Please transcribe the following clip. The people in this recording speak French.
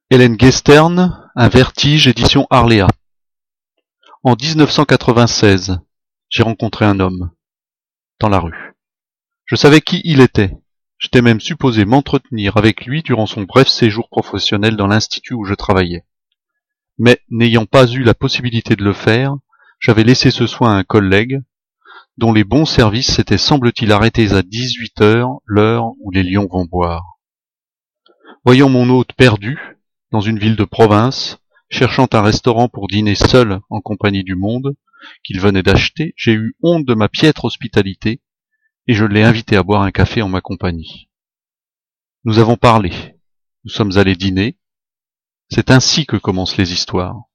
Hélène Guestern, Un vertige, édition Arléa. En 1996, j'ai rencontré un homme, dans la rue. Je savais qui il était. J'étais même supposé m'entretenir avec lui durant son bref séjour professionnel dans l'institut où je travaillais. Mais, n'ayant pas eu la possibilité de le faire, j'avais laissé ce soin à un collègue, dont les bons services s'étaient semble-t-il arrêtés à 18 heures, l'heure où les lions vont boire. Voyant mon hôte perdu, dans une ville de province, cherchant un restaurant pour dîner seul en compagnie du monde, qu'il venait d'acheter, j'ai eu honte de ma piètre hospitalité, et je l'ai invité à boire un café en ma compagnie. Nous avons parlé, nous sommes allés dîner, c'est ainsi que commencent les histoires.